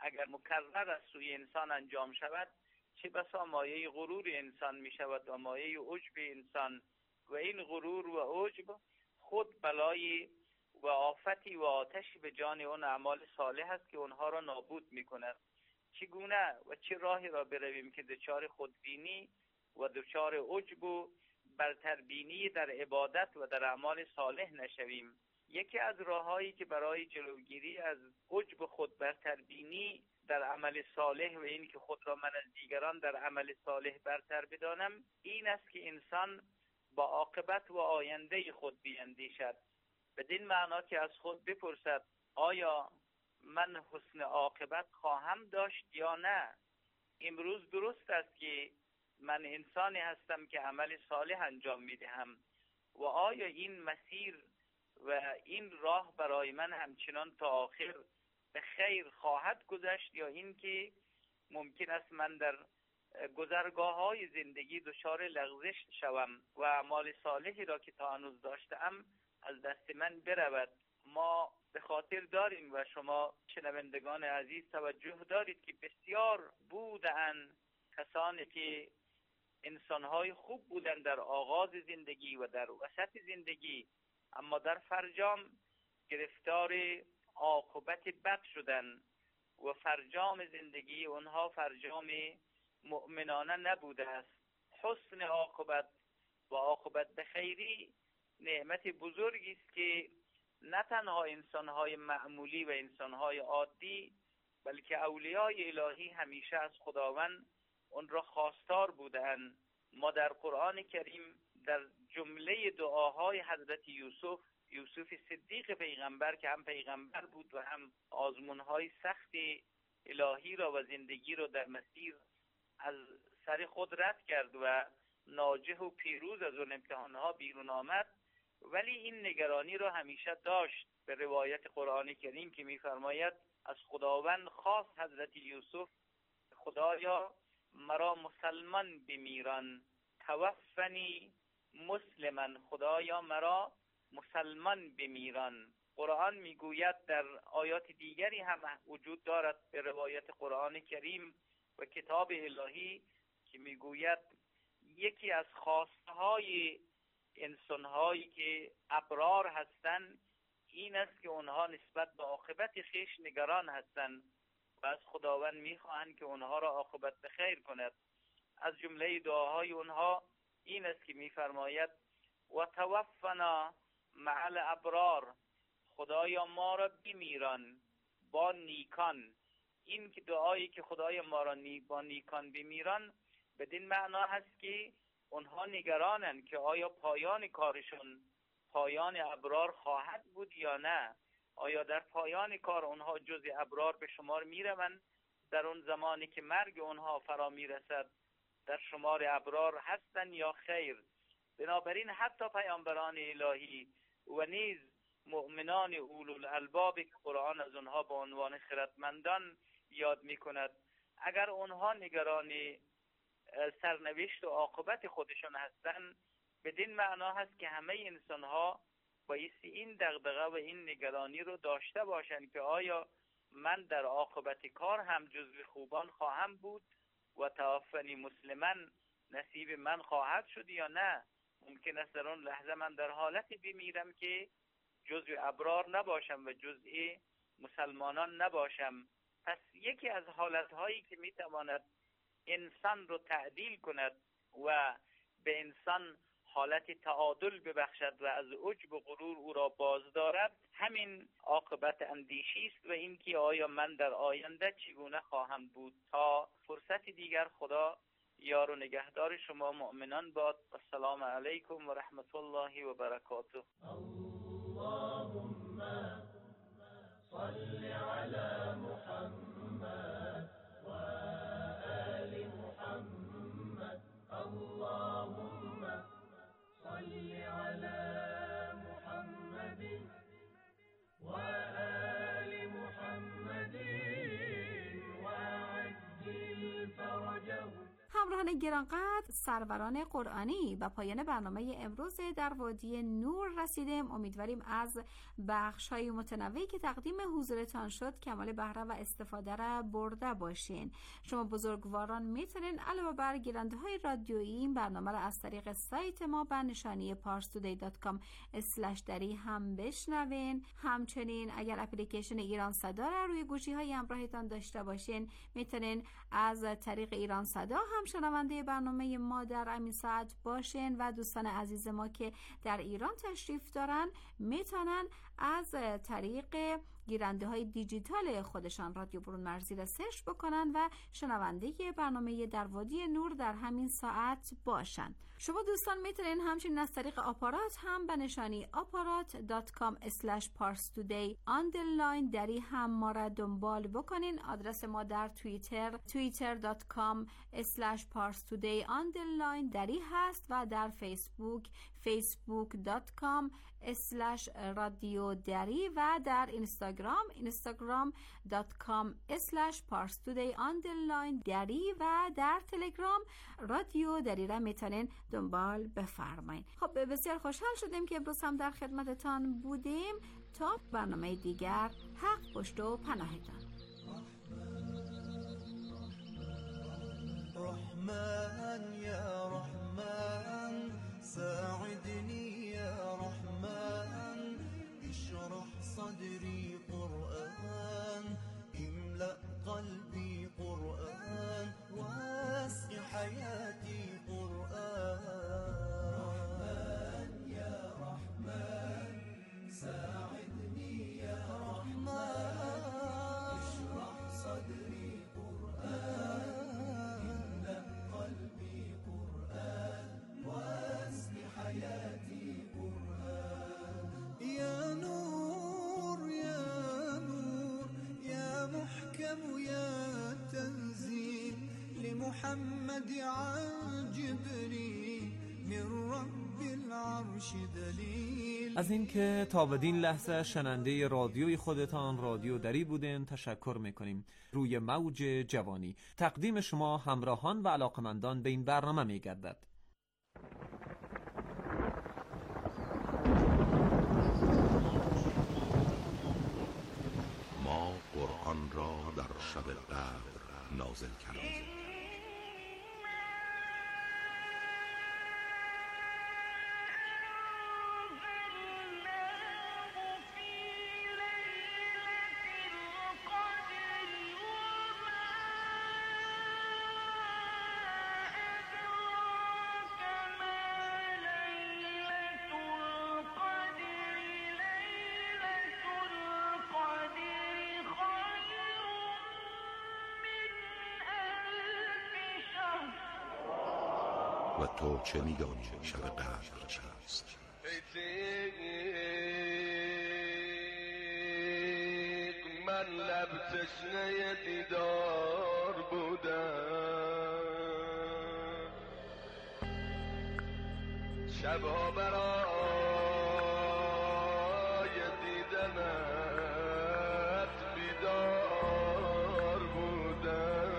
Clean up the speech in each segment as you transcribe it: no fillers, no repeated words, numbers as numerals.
اگر مکرر از سوی انسان انجام شود چه بسا مایه غرور انسان می شود و مایه عجب انسان، و این غرور و عجب خود بلای و آفتی و آتشی به جان اون اعمال صالح است که اونها را نابود می کند. چگونه و چه راهی را برویم که دچار خودبینی و دچار عجب و برتربینی در عبادت و در اعمال صالح نشویم؟ یکی از راههایی که برای جلوگیری از عجب خود برتربینی در عمل صالح و این که خود را من از دیگران در عمل صالح برتر بدانم این است که انسان با عاقبت و آینده خود بیندیشد، بدین معنا که از خود بپرسد آیا من حسن عاقبت خواهم داشت یا نه؟ امروز درست است که من انسانی هستم که عمل صالح انجام میدهم و آیا این مسیر و این راه برای من همچنان تا آخر به خیر خواهد گذشت یا این که ممکن است من در گذرگاه‌های زندگی دچار لغزش شوم و اعمال صالحی را که تا هنوز داشتم از دست من برود. ما به خاطر داریم و شما شنوندگان عزیز توجه دارید که بسیار بودند کسانی که انسان‌های خوب بودند در آغاز زندگی و در وسط زندگی، اما در فرجام گرفتار عاقبت بد شدند و فرجام زندگی اونها فرجام مؤمنانه نبوده است. حسن عاقبت و عاقبت به خیری نعمت بزرگی است که نه تنها انسان‌های معمولی و انسان‌های عادی بلکه اولیای الهی همیشه از خداوند اون را خواستار بودند. ما در قرآن کریم در جمله دعاهای حضرت یوسف صدیق پیغمبر که هم پیغمبر بود و هم آزمون‌های سخت الهی را و زندگی را در مسیر از سر خود رد کرد و ناجح و پیروز از اون امتحانها بیرون آمد، ولی این نگرانی را همیشه داشت. به روایت قرآن کریم که می‌فرماید از خداوند خواست حضرت یوسف خدایا مرا مسلمان بمیران، توفنی مسلما، خدایا مرا مسلمان بمیران. قرآن میگوید در آیات دیگری هم وجود دارد به روایت قرآن کریم و کتاب الهی که میگوید یکی از خواستهای انسان‌هایی که ابرار هستند این است که اونها نسبت به عاقبت خویش نگران هستند و از خداوند میخواهند که اونها را عاقبت به خیر کند. از جمله دعاهای اونها این است که میفرماید و توفنا مع الابرار، خدایا ما را بمیران با نیکان. این که دعایی که خدای ما را با نیکان بمیران بدین معنا هست که اونها نگرانند که آیا پایان کارشون پایان ابرار خواهد بود یا نه. آیا در پایان کار اونها جز ابرار به شمار میروند؟ در اون زمانی که مرگ اونها فرا میرسد در شمار ابرار هستند یا خیر؟ بنابراین حتی پیامبران الهی و نیز مؤمنان اولوالالباب که قرآن از اونها به عنوان خردمندان یاد میکند، اگر اونها نگران سرنوشت و عاقبت خودشون هستند بدین معنا هست که همه انسان‌ها بایستی این دغدغه و این نگرانی رو داشته باشند که آیا من در عاقبت کار هم جزو خوبان خواهم بود و توفنی مسلما نصیب من خواهد شد یا نه. ممکن است در اون لحظه من در حالتی بمیرم که جزو ابرار نباشم و جزء مسلمانان نباشم. پس یکی از حالتهایی که میتواند انسان رو تعدیل کند و به انسان حالت تعادل ببخشد و از عجب و غرور او را باز دارد همین عاقبت اندیشی است و این که آیا من در آینده چگونه خواهم بود. تا فرصت دیگر خدا یار و نگهدار شما مؤمنان باد. السلام علیکم و رحمت الله و برکاته. اللهم صل علی محمد و آل محمد. اللهم صل علی محمد و آل محمد و عجل فرجه. همراهان گرانقدر، سروران قرآنی، و پایان برنامه امروز در وادی نور رسیدیم. امیدواریم از بخش‌های متنوعی که تقدیم حضورتان شد کمال بهره و استفاده را برده باشین. شما بزرگواران میتونین علاوه بر گیرنده‌های رادیویی این برنامه را از طریق سایت ما به نشانی parstoday.com/dari هم بشنوین. همچنین اگر اپلیکیشن ایران صدا را روی گوشی‌های همراهتان داشته باشین میتونین از طریق ایران صدا هم شنونده برنامه ما در همین ساعت باشین و دوستان عزیز ما که در ایران تشریف دارن میتونن از طریق گیرنده های دیجیتال خودشان رادیو برون مرزی را سرچ بکنن و شنونده برنامه در وادی نور در همین ساعت باشن. شما دوستان میتونین همچنین از طریق آپارات هم به نشانی aparat.com/parstoday دری هم ما را دنبال بکنین. آدرس ما در توییتر twitter.com/parstoday دری هست و در فیسبوک facebook.com/radiodari و در اینستاگرام instagram.com/parstoday دری و در تلگرام رادیو دری را میتونین دنبال بفرمایید. خب بسیار خوشحال شدیم که امروز هم در خدمتتان بودیم. تا برنامه دیگر، حق پشت و پناهتان. رحمن یا رحمن ساعدني يا رحمن اشرح صدري قرآن املأ قلبي قرآن واسق حياتي قرآن رحمن يا رحمن ساعدني يا رحمن اشرح صدري قرآن املأ قلبي قرآن واسق حياتي قرآن يا نور يا نور يا محكم يا تنزيل لمحمد عن جبريل من رب العرش دليل. از اینکه تا بدین لحظه شننده رادیوی خودتان رادیو دری بودین تشکر میکنیم. روی موج جوانی تقدیم شما همراهان و علاقمندان به این برنامه میگردد. ما قرآن را در شب قدر نازل کردیم. و تو چه می‌دانی شب قدر چیست؟ من لب تشنه دیدار بودم، شبها برای دیدنت بیدار بودم.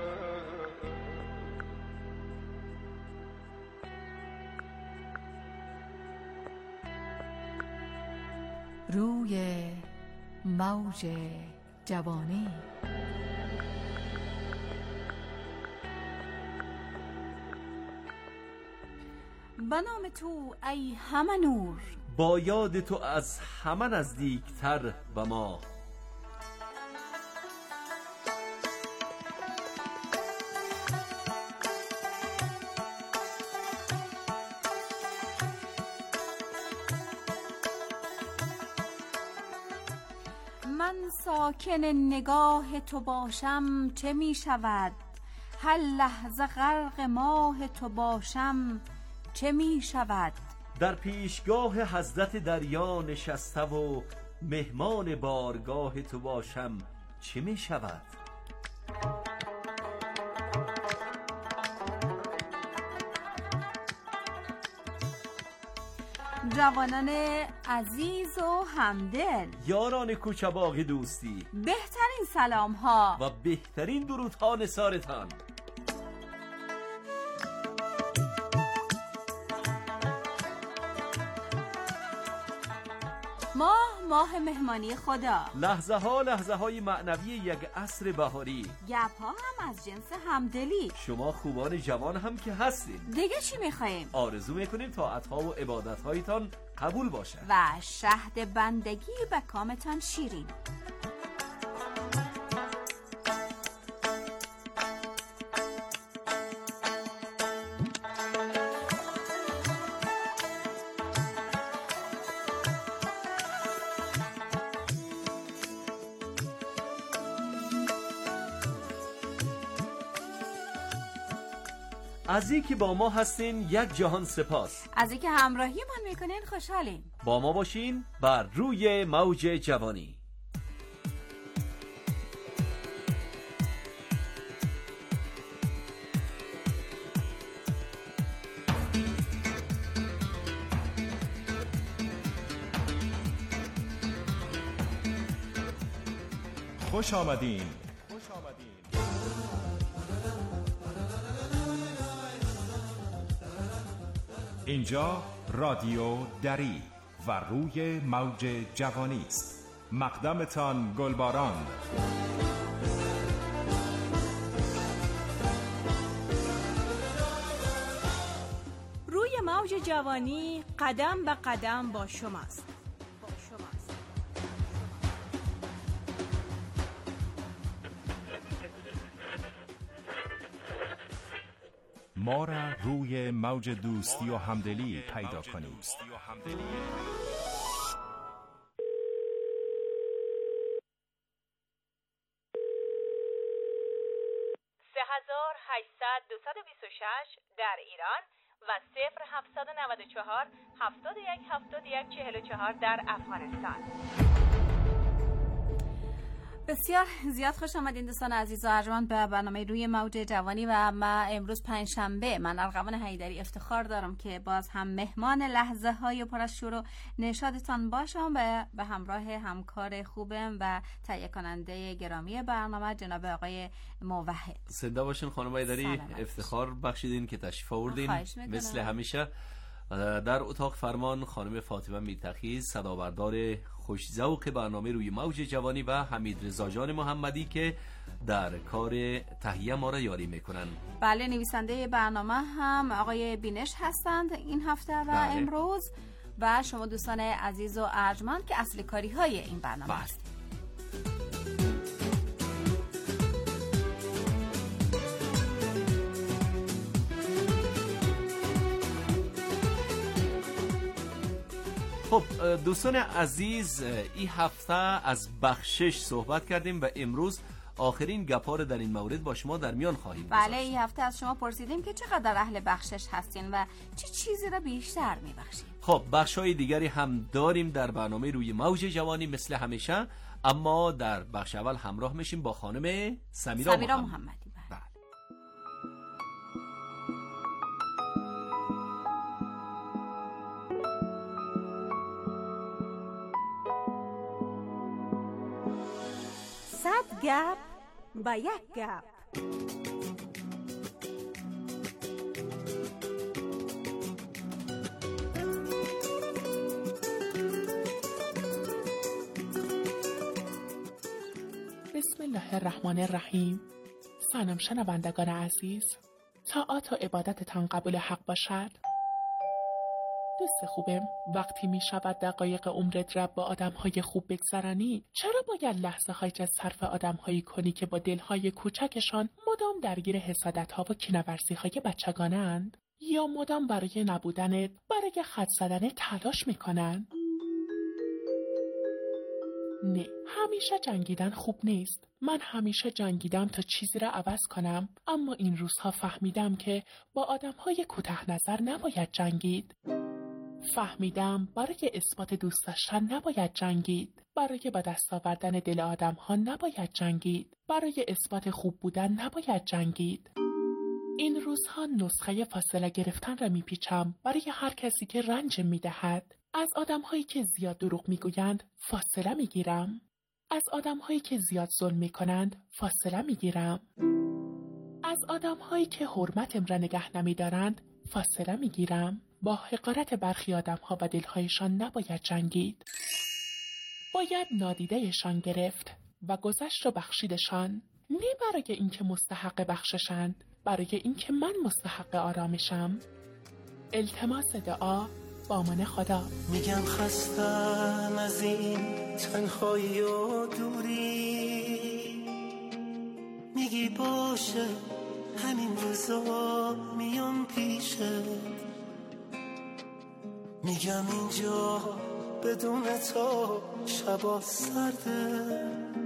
روی موج جوانی به نام تو ای همه نور، با یاد تو از همه نزدیکتر به ما. من ساکن نگاه تو باشم چه می شود؟ هر لحظه غرق ماه تو باشم چه می شود؟ در پیشگاه حضرت دریا نشسته و مهمان بارگاه تو باشم چه می شود؟ جوانان عزیز و همدل، یاران کوچه باغ دوستی، بهترین سلام ها و بهترین درودها نثارتان. ماه مهمانی خدا، لحظه های معنوی یک عصر بهاری، گپ ها هم از جنس همدلی. شما خوبان جوان هم که هستین. دیگه چی میخوایم؟ آرزو میکنیم طاعت‌ها و عبادت‌هایتان قبول باشه و شهد بندگی به کامتان شیرین. از این که با ما هستین یک جهان سپاس. از این که همراهی من میکنین خوشحالیم. با ما باشین بر روی موج جوانی. خوش آمدین. اینجا رادیو دری و روی موج جوانی است. مقدمتان گلباران. روی موج جوانی قدم به قدم با شماست. ما را روی موج دوستی و همدلی پیدا کنید. 3800-226 در ایران و 0794-7171-44 در افغانستان. بسیار زیاد خوش آمدین دوستان عزیز و ارجمند به برنامه روی موج جوانی. و ما امروز پنجشنبه، من ارغوان حیدری افتخار دارم که باز هم مهمان لحظه های پر از شور و نشادتان باشم به همراه همکار خوبم و تهیه کننده گرامی برنامه جناب آقای موحد. زنده باشین خانم حیدری، افتخار بخشیدین که تشریف آوردین مثل همیشه. در اتاق فرمان خانم فاطمه میرتقی، صدابردار خوش‌ذوق برنامه روی موج جوانی، و حمید رضا جان محمدی که در کار تهیه ما را یاری میکنن. بله، نویسنده برنامه هم آقای بینش هستند این هفته و امروز، و شما دوستان عزیز و ارجمند که اصل کاری های این برنامه هستید. خب دوستان عزیز، این هفته از بخشش صحبت کردیم و امروز آخرین گپار در این مورد با شما در میان خواهیم گذاشت. بله، این هفته از شما پرسیدیم که چقدر اهل بخشش هستین و چه چیزی را بیشتر میبخشین. خب بخشای دیگری هم داریم در برنامه روی موج جوانی مثل همیشه، اما در بخش اول همراه میشیم با خانم سمیرا محمدی. صد گپ با یک گپ. بسم الله الرحمن الرحیم. سلام شنوندگان عزیز، طاعات و عبادتتان قبول حق باشد. دوست خوبم، وقتی می شود دقایق عمرت را با آدم‌های خوب بگذرانی، چرا باید لحظه های از صرف آدم‌هایی کنی که با دل‌های کوچکشان مدام درگیر حسادت‌ها و کینه‌ورزی‌های بچگانه‌اند؟ یا مدام برای نبودنت، برای خط زدنت تلاش می‌کنند؟ نه، همیشه جنگیدن خوب نیست. من همیشه جنگیدم تا چیزی را عوض کنم، اما این روزها فهمیدم که با آدم‌های کوتاه نظر نباید جنگید. فهمیدم برای اثبات دوست داشتن نباید جنگید، برای به دست آوردن دل آدم‌ها نباید جنگید، برای اثبات خوب بودن نباید جنگید. این روزها نسخه فاصله گرفتن را میپیچم برای هر کسی که رنج میدهد. از آدم‌هایی که زیاد دروغ میگویند فاصله میگیرم. از آدم‌هایی که زیاد ظلم میکنند فاصله میگیرم. از آدم‌هایی که حرمتم را نگه نمیدارند فاصله میگیرم. با حقارت برخی آدم‌ها و دل‌هایشان نباید جنگید. باید نادیدهشان گرفت و گذشت رو بخشیدشان، نه برای اینکه مستحق بخششند، برای اینکه من مستحق آرامشم. التماس دعا با من خدا. میگم خستم از این تنهایی و دوری، میگی باشه همین روزا میام پیشه، میگم اینجا بدون تو شبا سرده،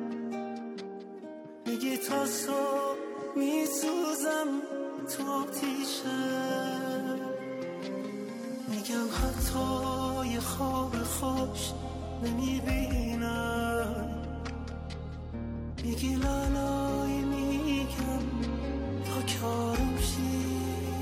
میگی تا صبح میسوزم تو آتیشه، میگم حتی یه خواب خوش نمیبینم، میگی لالای میگم تا کارم شی،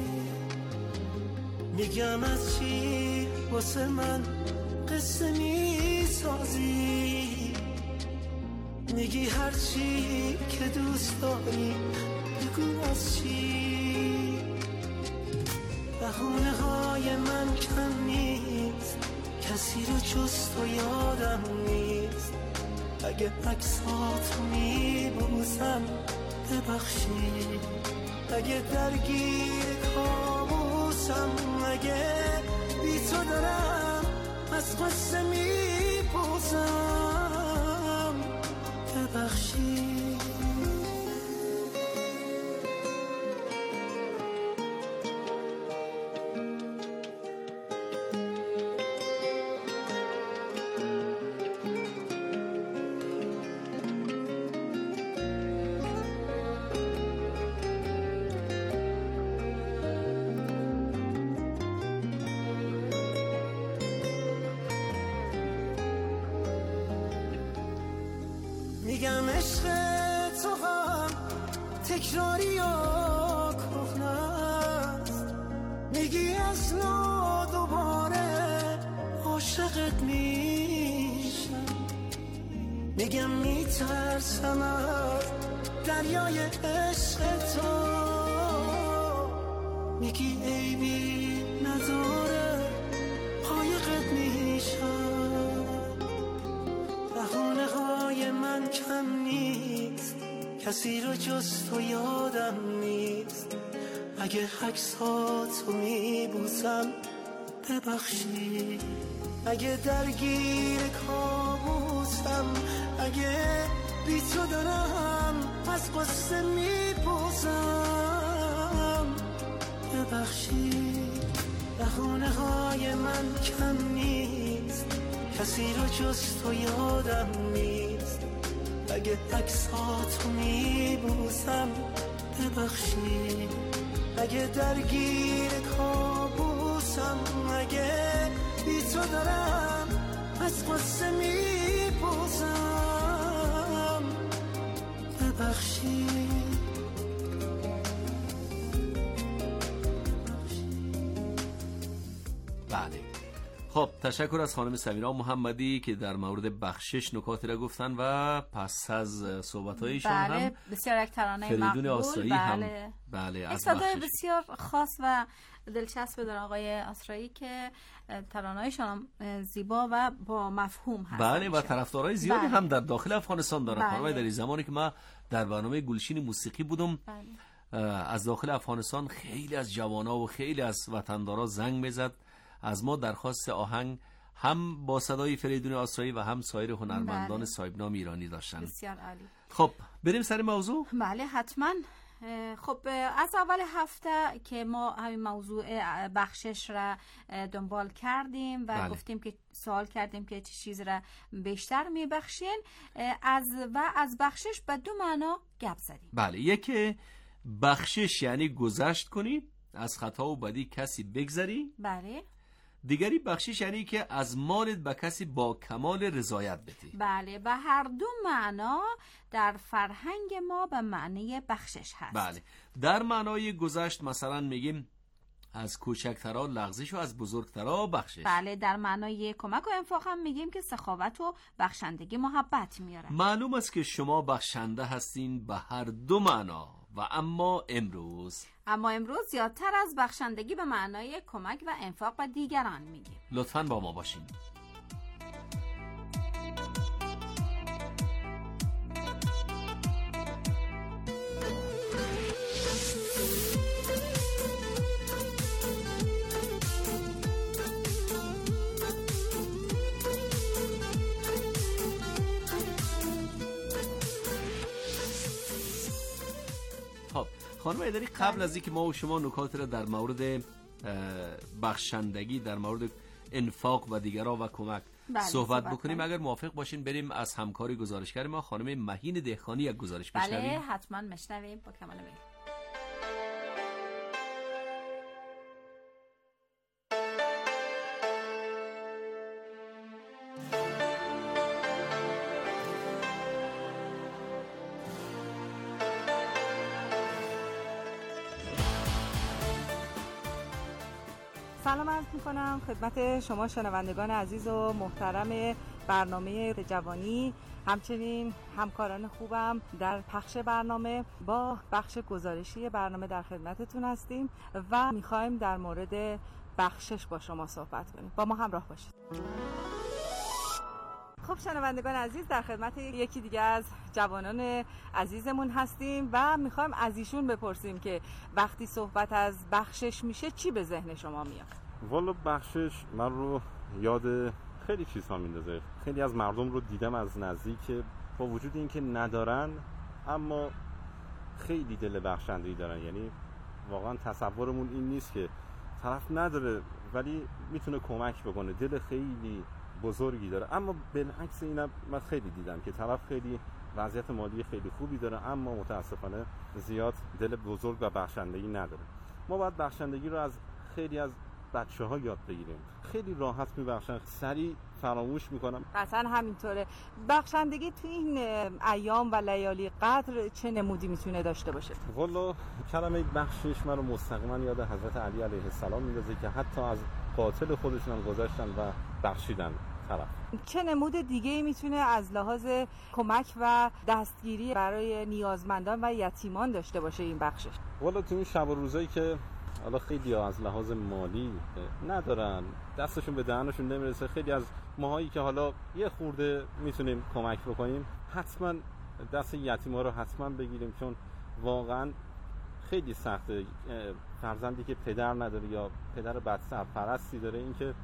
میگم از چی واسه من قصه میسازی، میگی هر چی که دوست داری بگو از چی، بهونه های من کم نیست، کسی رو جز تو یادم نیست، اگه عکساتو میبوسم ببخشی، اگه درگیر کابوسم، اگه بی تو دارم از قصه میپوزم ببخشی. میگم عشق تو هم تکراری و کهنه است، میگی از نو دوباره عاشقت میشم، میگم میترسم از دریای عشق تو، میگی عیبی نداره قایقت میشم، بهونه های من کم نیست، کسی رو جز تو یادم نیست، اگه عکساتو میبوسم ببخشی، اگه درگیر کابوسم، اگه بی تو دارم از قصه میپوزم ببخشی، بهونه های من کم نیست، کسی رو جز تو یادم نیست، اگه عکساتو میبوسم ببخشی، اگه درگیر کابوسم، اگه بی تو دارم از قصه میپوزم ببخشی. بله، خب تشکر از خانم سمیرا محمدی که در مورد بخشش نکاتی را گفتن و پس از صحبت‌هایشون هم بسیار یک ترانه فریدون مقبول، آسرایی هم بله از صدای بسیار خاص و دلچسب دارن آقای آسرایی که ترانه‌هایشون زیبا و با مفهوم هست. بله و طرفدارای زیادی هم در داخل افغانستان دارن. بله. در این زمانی که ما در برنامه گلشین موسیقی بودم از داخل افغانستان خیلی از جوانا و خیلی از وطندارا زنگ میزد از ما درخواست آهنگ هم با صدای فریدون آسرایی و هم سایر هنرمندان صاحب نام ایرانی داشتن. بسیار عالی. خب بریم سر موضوع. بله حتما. خب از اول هفته که ما همین موضوع بخشش را دنبال کردیم و بله. گفتیم که سوال کردیم که چه چیز را بیشتر میبخشین از بخشش به دو معنا گپ زدیم. بله، یکی بخشش یعنی گذشت کنی، از خطا و بدی کسی بگذری. بله. دیگری بخشش یعنی که از مالت به کسی با کمال رضایت بدی. بله، و هر دو معنا در فرهنگ ما به معنی بخشش هست. بله، در معنای گذشت مثلا میگیم از کوچکترا لغزش و از بزرگترا بخشش. بله، در معنای کمک و انفاق هم میگیم که سخاوت و بخشندگی محبت میاره. معلوم است که شما بخشنده هستین به هر دو معنا و اما امروز زیادتر از بخشندگی به معنای کمک و انفاق به دیگران میگیم. لطفاً با ما باشین. خب خانم ایدری، قبل از اینکه ما و شما نکات را در مورد بخشندگی، در مورد انفاق و دیگرها و کمک صحبت بکنیم، اگر موافق باشین بریم از همکاری گزارشگر ما خانم مهین دهخانی یک گزارش بشنویم. بله حتما بشنویم با کمال میل. سلام عرض می‌کنم خدمت شما شنوندگان عزیز و محترم برنامه جوانی، همچنین همکاران خوبم در پخش برنامه. با بخش گزارشی برنامه در خدمتتون هستیم و می‌خوایم در مورد بخشش با شما صحبت کنیم. با ما همراه باشید. خب شنوندگان عزیز، در خدمت یکی دیگه از جوانان عزیزمون هستیم و میخوایم از ایشون بپرسیم که وقتی صحبت از بخشش میشه چی به ذهن شما میاد؟ والا بخشش من رو یاد خیلی چیزها میندازه. خیلی از مردم رو دیدم از نزدیک با وجود اینکه ندارن اما خیلی دل بخشندگی دارن. یعنی واقعا تصورمون این نیست که طرف نداره ولی میتونه کمک بکنه، دل خیلی بزرگی داره. اما بالعکس اینم من خیلی دیدم که طرف خیلی وضعیت مالی خیلی خوبی داره اما متاسفانه زیاد دل بزرگ و بخشندگی نداره. ما باید بخشندگی رو از خیلی از بچه‌ها یاد بگیریم. خیلی راحت میبخشن، سریع فراموش میکنن. قطعا همینطوره. بخشندگی تو این ایام و لیالی قدر چه نمودی میتونه داشته باشه؟ والا کلمه بخشش من رو مستقیما یاد حضرت علی علیه السلام میندازه که حتی از قاتل خودشون هم گذاشتن و بخشیدن طرف. چه نمود دیگه میتونه از لحاظ کمک و دستگیری برای نیازمندان و یتیمان داشته باشه این بخشش؟ والا تو این شب و روزایی که حالا خیلی ها از لحاظ مالی ندارن، دستشون به دهنشون نمیرسه، خیلی از ماهایی که حالا یه خورده میتونیم کمک بکنیم، حتما دست یتیما رو حتما بگیریم، چون واقعا خیلی سخته. فرزندی که پدر نداره یا پدر بدسرپرستی داره، این که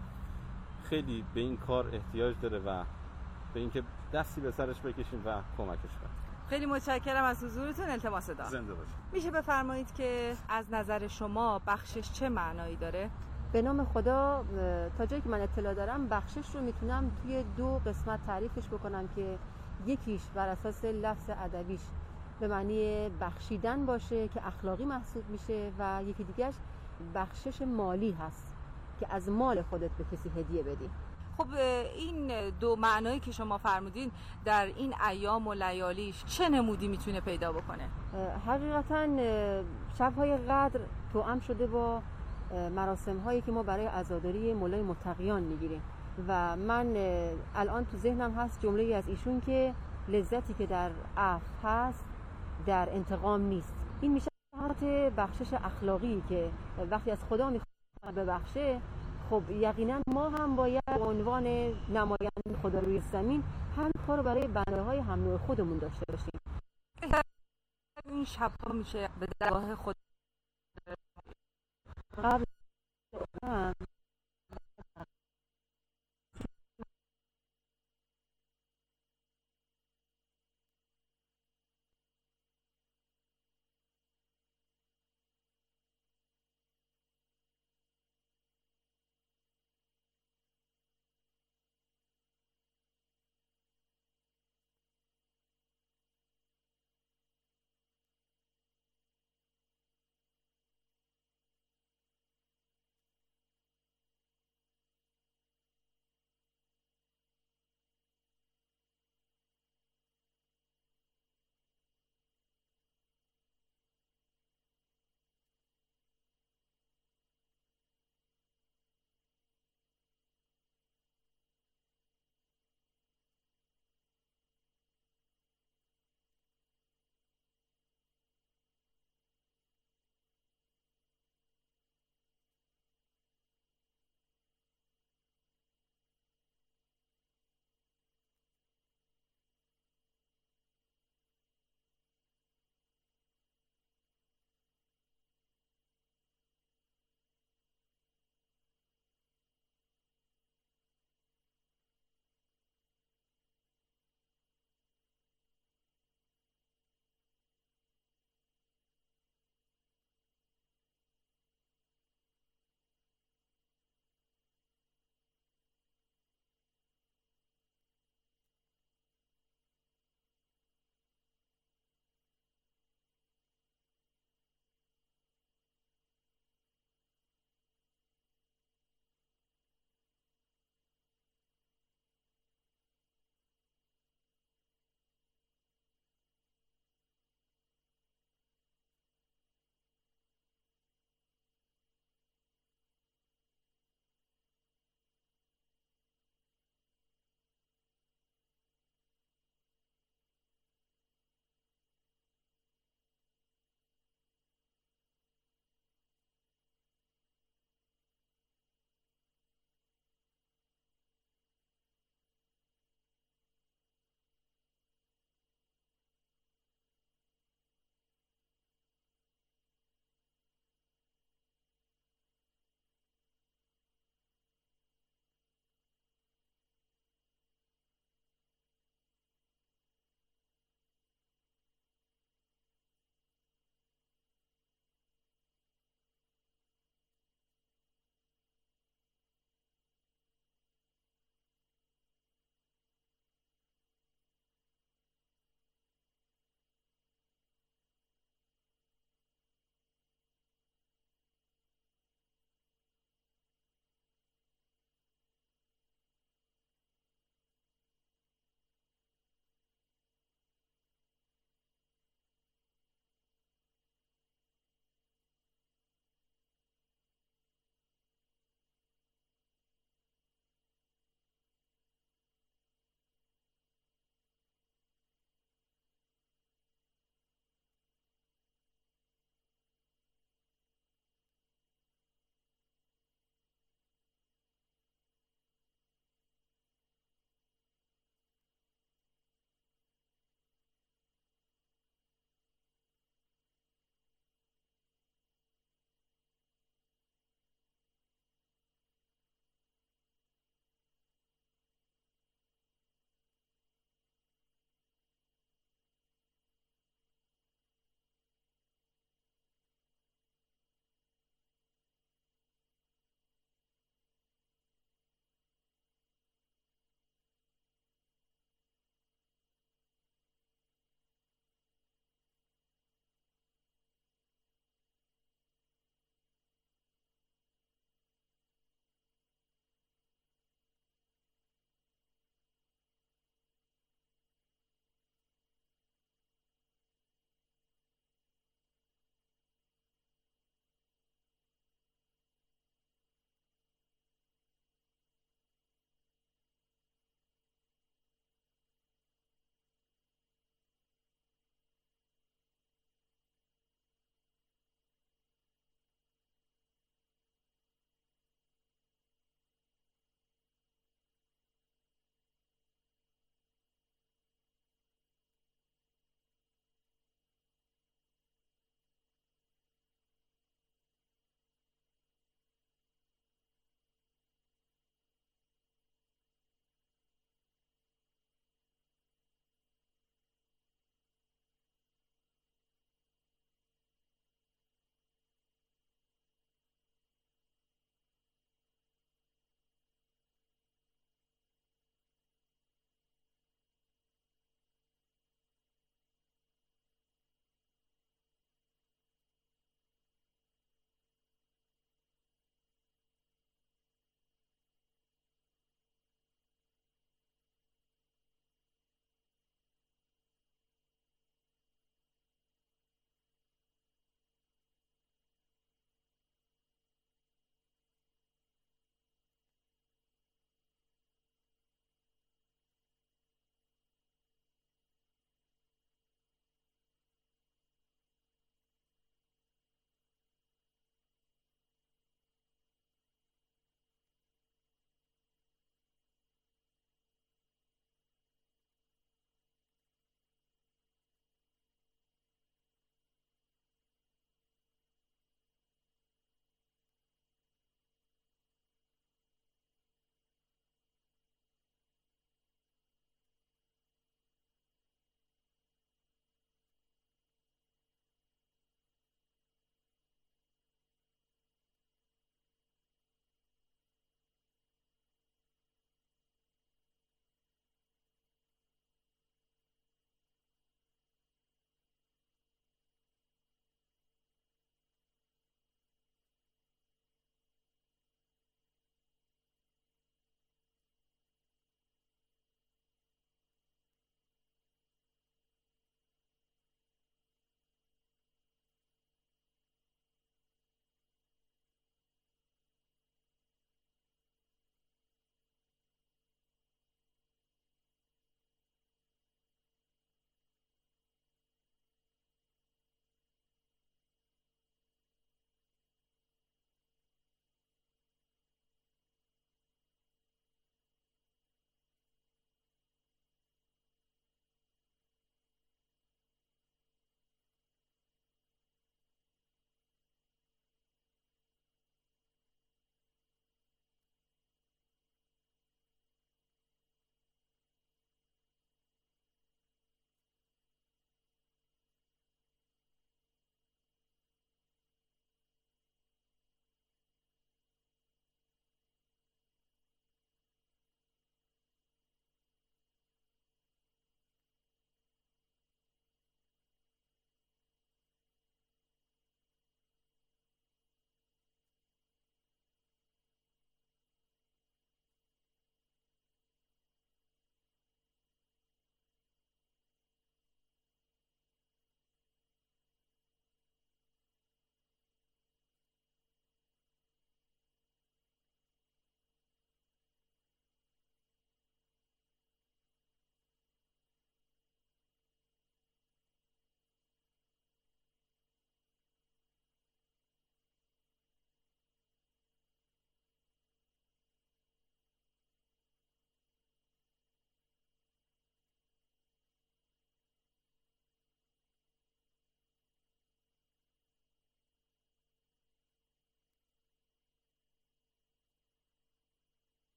خیلی به این کار احتیاج داره و به اینکه دستی به سرش بکشیم و کمکش کنیم. خیلی متشکرم از حضورتون. التماس دارم. زنده باشید. میشه بفرمایید که از نظر شما بخشش چه معنایی داره؟ به نام خدا، تا جایی که من اطلاع دارم بخشش رو میتونم توی دو قسمت تعریفش بکنم که یکیش بر اساس لفظ ادبیش به معنی بخشیدن باشه که اخلاقی محسوب میشه و یکی دیگهش بخشش مالی هست که از مال خودت به کسی هدیه بدی. خب این دو معنایی که شما فرمودین در این ایام و لیالیش چه نمودی میتونه پیدا بکنه؟ حقیقتا شب‌های قدر توأم شده با مراسم هایی که ما برای عزاداری مولای متقیان میگیریم و من الان تو ذهنم هست جمله‌ای از ایشون که لذتی که در عفو هست در انتقام نیست. این میشه حالت بخشش اخلاقی که وقتی از خدا میخواد ببخشه، خب یقینا ما هم باید به عنوان نماینده خدا روی زمین هم کار رو برای بنده‌های هم نوع خودمون داشته باشیم. این شب‌ها میشه به درگاه خدا